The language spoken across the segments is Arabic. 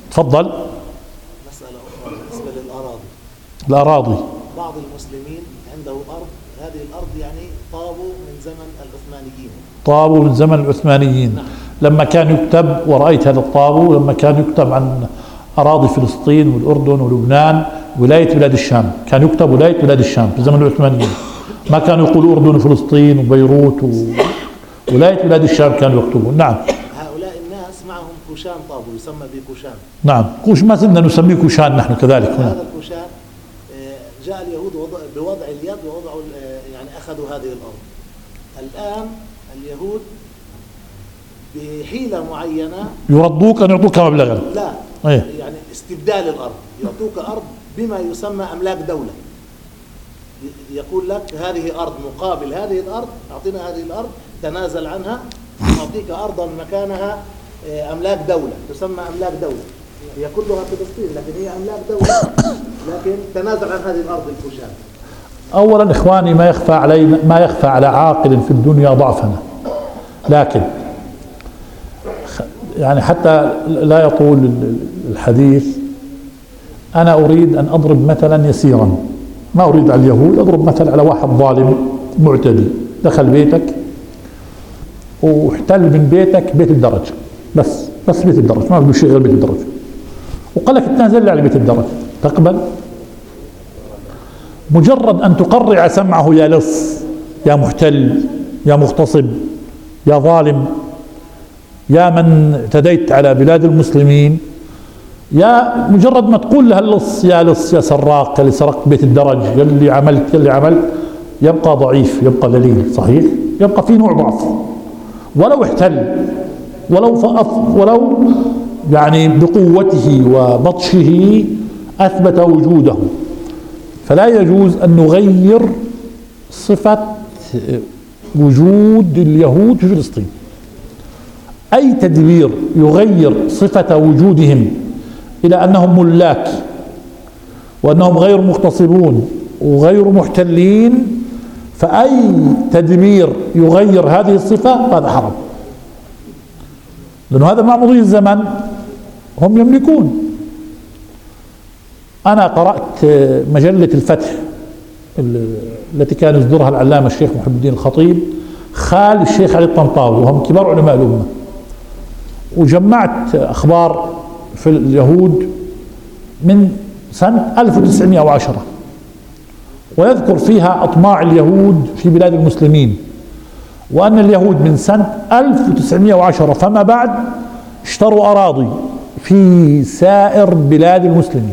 تفضل. مسألة أخرى بالنسبة للأراضي. الأراضي بعض المسلمين عنده أرض، هذه الأرض يعني طابوا من زمن العثمانيين. طابوا من زمن العثمانيين. نعم. لما كان يكتب، ورأيت هذا الطابو لما كان يكتب عن أراضي فلسطين والأردن ولبنان ولاية بلاد الشام، كان يكتب ولاية بلاد الشام في زمن العثمانيين، ما كانوا يقولوا أردن وفلسطين وبيروت ولاية بلاد الشام كانوا يكتبون. نعم. هؤلاء الناس معهم كوشان طابو يسمى بكوشان. نعم، كوش ما زلنا نسميه كوشان نحن كذلك هنا. هذا الكوشان جاء اليهود بوضع اليد ووضعوا يعني أخذوا هذه الأرض. الآن اليهود بحيلة معينة يرضوك أن يعطوك مبلغا. لا أيه؟ يعني استبدال الأرض، يعطوك أرض بما يسمى أملاك دولة. يقول لك هذه أرض مقابل هذه الأرض، أعطينا هذه الأرض تنازل عنها نعطيك أرضا مكانها أملاك دولة، تسمى أملاك دولة. هي كلها فلسطين لكن هي أملاك دولة، لكن تنازل عن هذه الأرض الكوشان. أولا إخواني، ما يخفى على عاقل في الدنيا ضعفنا، لكن يعني حتى لا يطول الحديث، أنا أريد أن أضرب مثلا يسيرا، ما أريد على اليهود، أضرب مثل على واحد ظالم معتدي دخل بيتك واحتل من بيتك بيت الدرج، بس بيت الدرج، ما بده شيء غير بيت الدرج، وقال لك تنازل لي على بيت الدرج، تقبل؟ مجرد أن تقرع سمعه يا لص، يا محتل، يا مغتصب، يا ظالم، يا من اعتديت على بلاد المسلمين، يا مجرد ما تقول له اللص يا لص يا سراق، اللي سرقت بيت الدرج، اللي عملت، يبقى ضعيف، يبقى ذليل، صحيح؟ يبقى في نوع ضعف، ولو احتل، ولو يعني بقوته وبطشه أثبت وجوده. فلا يجوز أن نغير صفة وجود اليهود في فلسطين. أي تدبير يغير صفة وجودهم إلى أنهم ملاك وأنهم غير مغتصبون وغير محتلين، فأي تدبير يغير هذه الصفة هذا حرام، لأنه هذا مع مضي الزمن هم يملكون. أنا قرأت مجلة الفتح التي كان يصدرها العلامة الشيخ محب الدين الخطيب خال الشيخ علي الطنطاوي، وهم كبار علماء الأمة، وجمعت أخبار في اليهود من سنة 1910، ويذكر فيها أطماع اليهود في بلاد المسلمين، وأن اليهود من سنة 1910 فما بعد اشتروا أراضي في سائر بلاد المسلمين،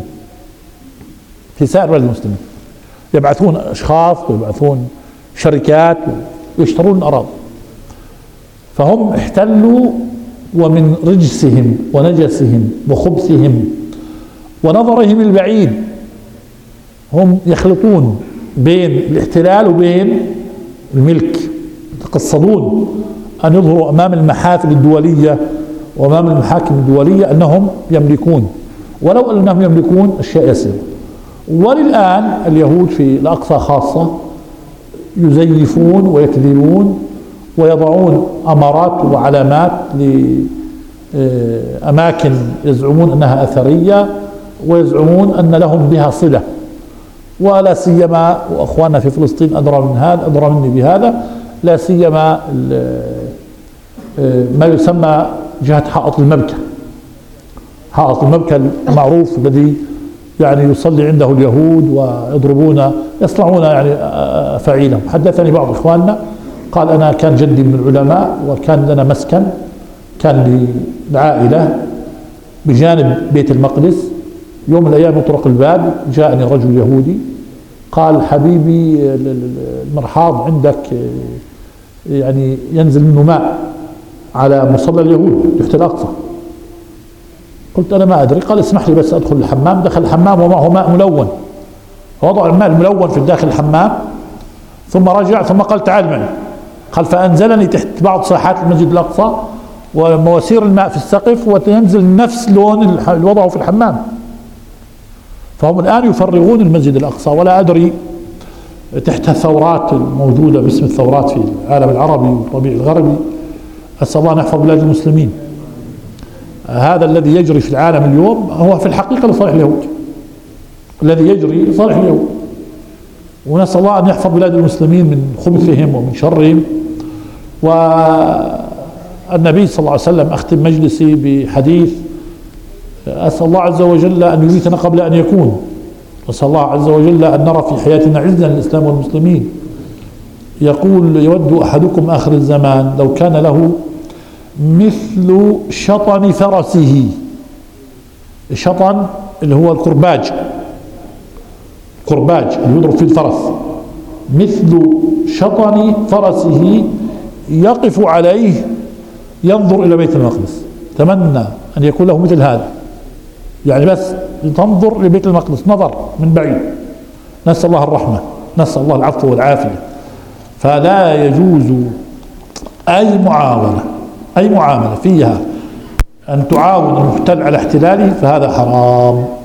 يبعثون أشخاص ويبعثون شركات ويشترون أراضي، فهم احتلوا، ومن رجسهم ونجسهم وخبثهم ونظرهم البعيد هم يخلطون بين الاحتلال وبين الملك، يتقصدون أن يظهروا أمام المحافل الدولية وأمام المحاكم الدولية أنهم يملكون، ولو أنهم يملكون أشياء يسيرة. وللآن اليهود في الأقصى خاصة يزيفون ويكذبون ويضعون أمارات وعلامات لأماكن يزعمون أنها أثرية ويزعمون أن لهم بها صلة، ولا سيما وأخواننا في فلسطين أدرى مني بهذا، لا سيما ما يسمى جهة حائط المبكى. حائط المبكى المعروف الذي يعني يصلي عنده اليهود ويضربون يصنعون يعني أفاعيلهم. حدثني بعض إخواننا قال أنا كان جدي من العلماء وكان لنا مسكن كان للعائلة بجانب بيت المقدس، يوم من الأيام يطرق الباب جاءني رجل يهودي قال حبيبي المرحاض عندك يعني ينزل منه ماء على مصلى اليهود تحت الأقصى. قلت أنا ما أدري. قال اسمح لي بس أدخل الحمام. دخل الحمام ومعه ماء ملون، وضع الماء الملون في داخل الحمام ثم رجع ثم قال تعال معي. قال فأنزلني تحت بعض ساحات المسجد الأقصى ومواسير الماء في السقف وتنزل نفس لون اللي وضعه في الحمام. فهم الآن يفرغون المسجد الأقصى، ولا أدري تحت الثورات الموجودة باسم الثورات في العالم العربي والربيع الغربي، أسأل الله أن يحفظ بلاد المسلمين. هذا الذي يجري في العالم اليوم هو في الحقيقة لصالح اليهود، الذي يجري لصالح اليهود. ونسأل الله أن يحفظ بلاد المسلمين من خبثهم ومن شرهم. والنبي صلى الله عليه وسلم، أختم مجلسي بحديث: أسأل الله عز وجل أن يميتنا قبل أن يكون، نسأل الله عز وجل أن نرى في حياتنا عزا للإسلام والمسلمين. يقول: يود أحدكم آخر الزمان لو كان له مثل شطن فرسه. الشطن اللي هو الكرباج اللي يضرب فيه الفرس. مثل شطن فرسه يقف عليه ينظر إلى بيت المقدس. تمنى أن يكون له مثل هذا، يعني بس تنظر لبيت المقدس نظر من بعيد. نسأل الله الرحمة، نسأل الله العفو والعافية. فلا يجوز أي معاملة فيها أن تعاون المحتل على احتلاله، فهذا حرام.